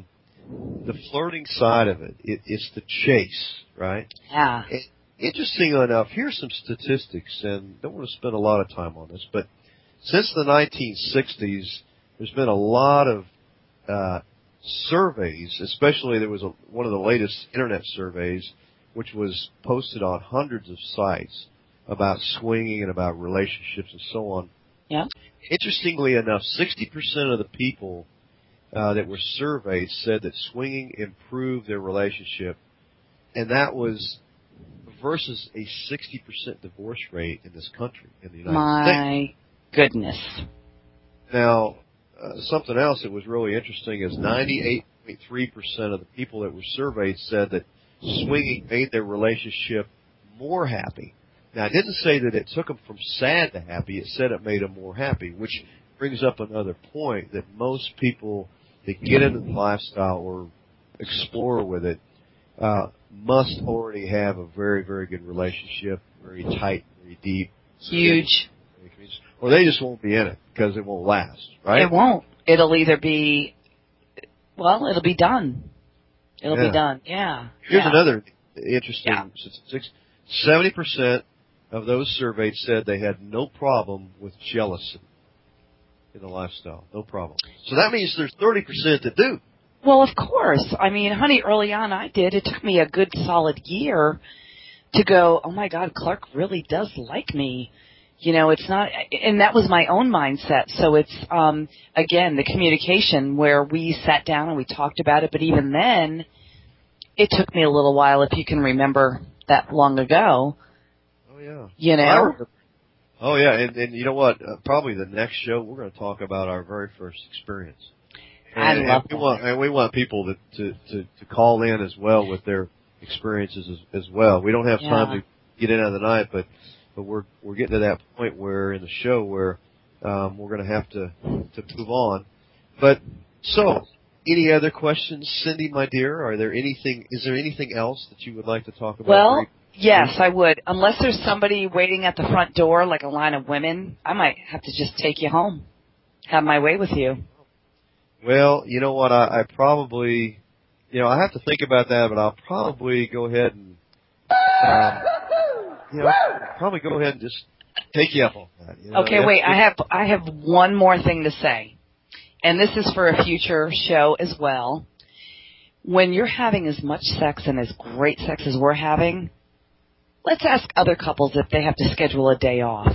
The flirting side of it's the chase, right? Yeah. Interesting enough, here's some statistics, and don't want to spend a lot of time on this, but since the 1960s, there's been a lot of surveys, especially there was one of the latest internet surveys, which was posted on hundreds of sites about swinging and about relationships and so on. Yeah. Interestingly enough, 60% of the people that were surveyed said that swinging improved their relationship, and that was versus a 60% divorce rate in this country, in the United States. My goodness. Now, something else that was really interesting is 98.3% of the people that were surveyed said that swinging made their relationship more happy. Now, it didn't say that it took them from sad to happy. It said it made them more happy, which brings up another point that most people that get into the lifestyle or explore with it must already have a very, very good relationship, very tight, very deep. Huge. Or they just won't be in it because it won't last, right? It won't. It'll either be, well, it'll be done. It'll be done, yeah. Here's another interesting statistic. 70% of those surveyed said they had no problem with jealousy in the lifestyle. No problem. So that means there's 30% that do. Well, of course. I mean, honey, early on I did. It took me a good solid year to go, oh, my God, Clark really does like me. You know, it's not, and that was my own mindset. So it's, again, the communication where we sat down and we talked about it. But even then, it took me a little while, if you can remember that long ago. Oh, yeah. You know? Oh, yeah. And you know what? Probably the next show, we're going to talk about our very first experience. I love that. And we want people to call in as well with their experiences as well. We don't have time to get in on the night, but we're getting to that point where in the show where we're going to have to move on. But so, any other questions, Cindy, my dear? Is there anything else that you would like to talk about? Well, yes, I would. Unless there's somebody waiting at the front door, like a line of women, I might have to just take you home. Have my way with you. Well, you know what? I probably, I have to think about that, but I'll probably go ahead and, probably go ahead and just take you up on that. Okay, wait. I have one more thing to say, and this is for a future show as well, when you're having as much sex and as great sex as we're having, let's ask other couples if they have to schedule a day off.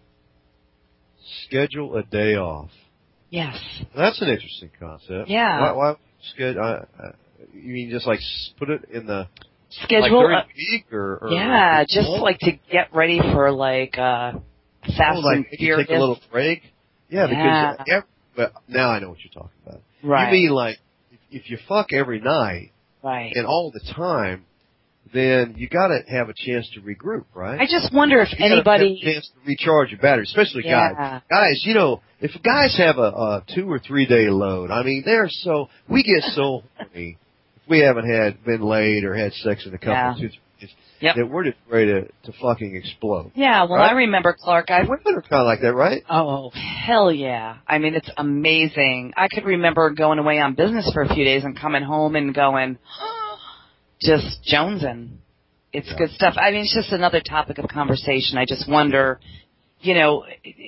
Schedule a day off. Yes. That's an interesting concept. Yeah. Why schedule? You mean just like put it in the schedule like during the week or yeah, just like to get ready for like Fast and Furious. Take a little break. Yeah, because but now I know what you're talking about. Right. You mean like if you fuck every night, right, and all the time, then you got to have a chance to regroup, right? I just wonder if anybody have a chance to recharge your battery, especially guys. Guys, you know, if guys have a 2 or 3 day load, I mean, we get so horny if we haven't been laid or had sex in a couple 2 days that we're just ready to fucking explode. Yeah, well, right? I remember, Clark. Women are kind of like that, right? Oh, hell yeah. I mean, it's amazing. I could remember going away on business for a few days and coming home and going, just jonesing. It's good stuff. I mean, it's just another topic of conversation. I just wonder, you know,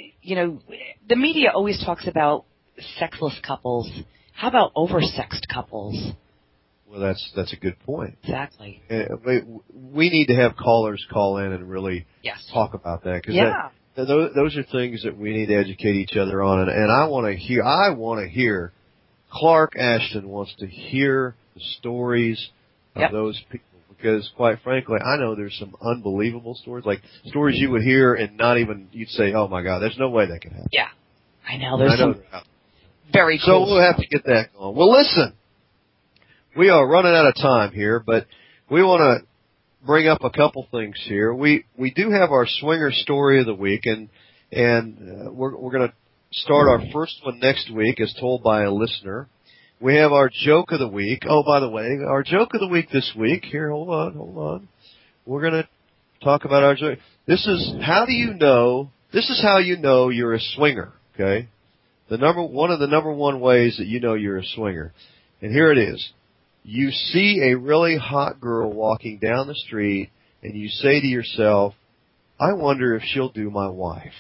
the media always talks about sexless couples. How about oversexed couples? Well, that's a good point. Exactly. We need to have callers call in and really talk about that because those are things that we need to educate each other on. And I want to hear. Clark Ashton wants to hear the stories of those people because, quite frankly, I know there's some unbelievable stories, like stories you would hear and you'd say, "Oh my God, there's no way that could happen." Yeah, I know. There's some very cool. So we'll have to get that going. Well, listen. We are running out of time here, but we want to bring up a couple things here. We do have our swinger story of the week, and we're going to start our first one next week, as told by a listener. We have our joke of the week. Oh, by the way, our joke of the week this week. Here, hold on. We're going to talk about our joke. This is how you know you're a swinger. Okay, one of the number one ways that you know you're a swinger, and here it is. You see a really hot girl walking down the street, and you say to yourself, I wonder if she'll do my wife.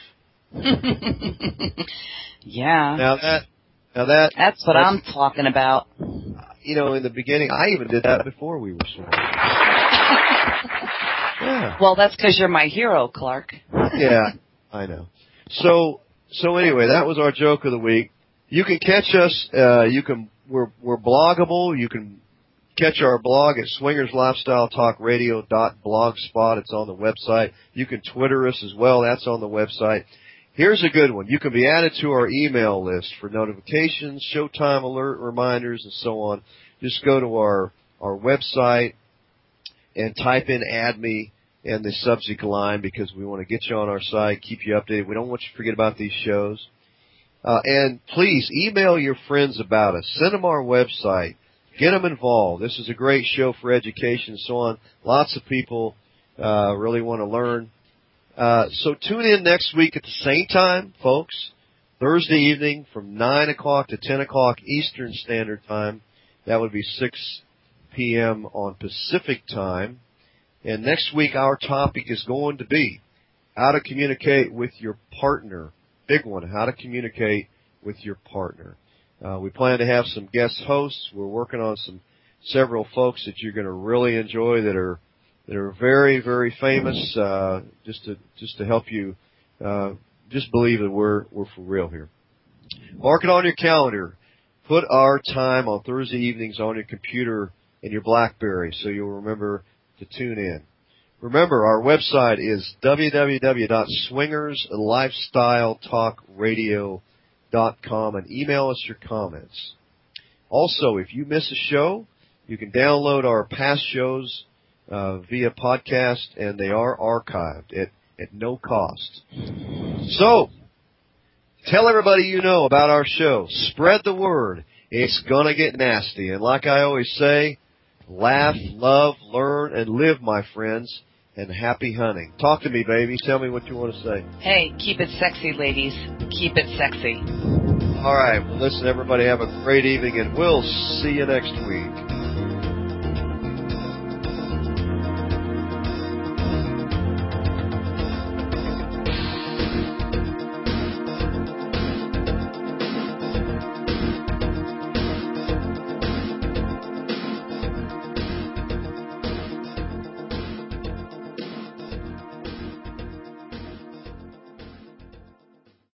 Yeah. Now that's what I'm talking about. You know, in the beginning, I even did that before we were swinging. Yeah. Well, that's because you're my hero, Clark. Yeah, I know. So anyway, that was our joke of the week. You can catch us. We're bloggable. You can catch our blog at swingerslifestyletalkradio.blogspot. It's on the website. You can Twitter us as well. That's on the website. Here's a good one. You can be added to our email list for notifications, showtime alert reminders, and so on. Just go to our website and type in add me in the subject line because we want to get you on our site, keep you updated. We don't want you to forget about these shows. And please email your friends about us. Send them our website. Get them involved. This is a great show for education and so on. Lots of people really want to learn. So tune in next week at the same time, folks. Thursday evening from 9 o'clock to 10 o'clock Eastern Standard Time. That would be 6 p.m. on Pacific Time. And next week our topic is going to be how to communicate with your partner. Big one, how to communicate with your partner. We plan to have some guest hosts. We're working on several folks that you're going to really enjoy that are very, very famous. Just to help you, just believe that we're for real here. Mark it on your calendar. Put our time on Thursday evenings on your computer and your BlackBerry so you'll remember to tune in. Remember, our website is www.swingerslifestyletalkradio.com and email us your comments. Also, if you miss a show, you can download our past shows via podcast, and they are archived at no cost. So, tell everybody you know about our show. Spread the word. It's going to get nasty. And like I always say, laugh, love, learn, and live, my friends. And happy hunting. Talk to me, baby. Tell me what you want to say. Hey, keep it sexy, ladies. Keep it sexy. All right. Well, listen, everybody, have a great evening, and we'll see you next week.